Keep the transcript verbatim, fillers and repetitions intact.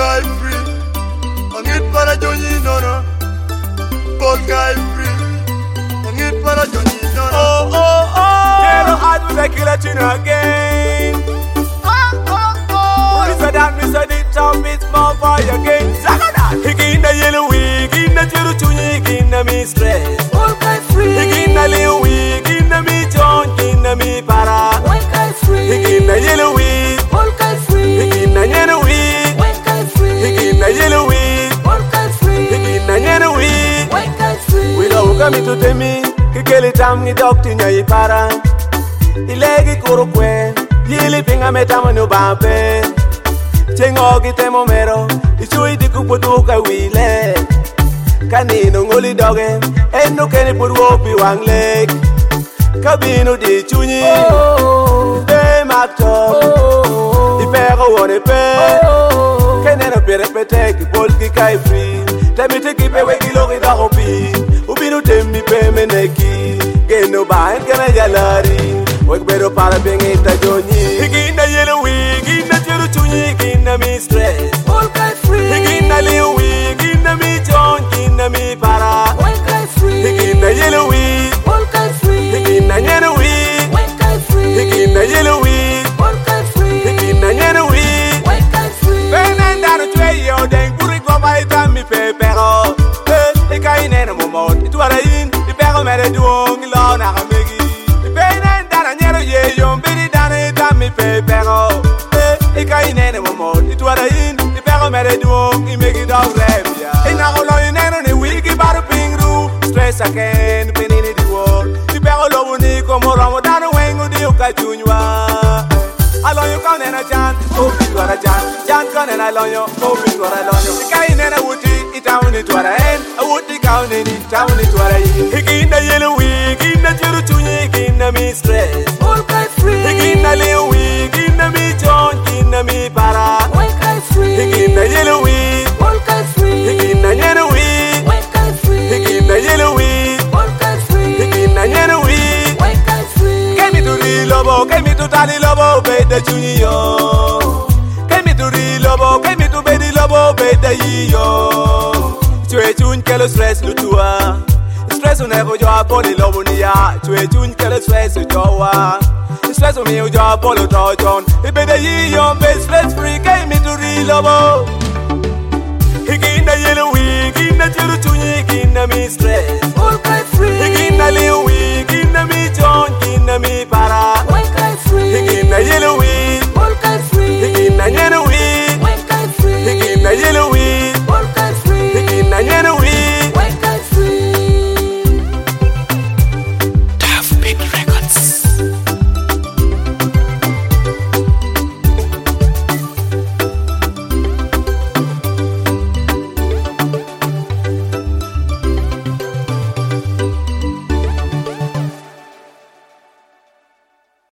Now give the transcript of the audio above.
guy free. Angit para Johnny Nona. Ball guy free. Angit para Johnny Nona. Oh oh oh. Yellow heart with a killer tune again. Oh oh oh. Mister Dan, Mister Deep Town, it's more for your game. Hiki in the yellow wig, in the yellow tunic, in the mistress. Ball guy free. Hiki in the little wig, in the me John, in the me para. White guy free. Hiki in the yellow wig. Ball guy free. Hiki in the yellow wig. White guy free. Hiki in the yellow wig. Ball guy free. Hiki in the yellow wig. White guy free. We love coming to the me. Kikeli tam ni doctor nyai para. Ilegi kurukwe. Yili pinga metama no bampe. Chengo kitemo mero. Ichui di kuputuka wile. Kanino ngoli doge. Eno keni purwopi wang leg. Kabino di chunyi. Pe makto. Ipego wone pe. Keneno pere pete ki pol ki kai free. Temite ki pe weki logi da hopi. Ubinu temi pe meneki. Geno ba en kena jalari. Wek bedo para bengita jonyi. Higina yellow wig, higina jero chunyi, higina mistress. Ball guy free. Higina liu wig, higina mi John, higina mi para. White guy free. Higina yellow wig, Ball guy free. higina yellow wig, White guy free. higina yellow wig, Ball guy free. higina yellow wig. White guy free. Fernanda tue yo den kuri goma ita mi pepero. Eh, ika inena momot, ituara in, ipero mere duong ilo na kamegi. Fernanda nyero ye yo mbiri dana ita mi pepero. Eh, ika inena momot, ituara in, ipero mere duong imegi dog rebia. Ina kolo inena ni wiki baru pingru, stress again, penini di world. Ipero lobu ni komo romo dana wengu di ukachunywa. Alon yo kau nena jan, oh bitwara jan, jan kau nena alon yo, oh bitwara alon yo. Ikai nena wuti, itawu ni twara en, wuti kau neni, itawu ni twara yin. Hiki inda yellow wig, inda jiru chunyi, inda mistress. Ball guy free. Hiki inda liu wig, inda mi John, inda mi para. White guy free. Hiki inda yellow wig, Ball guy free. hiki inda yellow wig, White guy free. hiki inda yellow wig, Ball guy free. hiki inda yellow wig. White guy free. Kemi tu ri lobo, kemi tu tali lobo, beda chunyi yo. Kemi tu ri lobo, kemi tu bedi lobo, beda yi yo. Chue chun kelo stress lutua. Stress unego jo apoli lobo niya. Chue chun kelo stress jowa. Stress umi jo apolo tojon. Ibeda yi yo, be stress free, kemi tu ri lobo. Higinda yellow wig, higinda jiru chunyi, higinda mi stress. Ball guy free. Higinda liu wig, higinda mi John, higinda mi para. White guy free. Higinda yellow wig.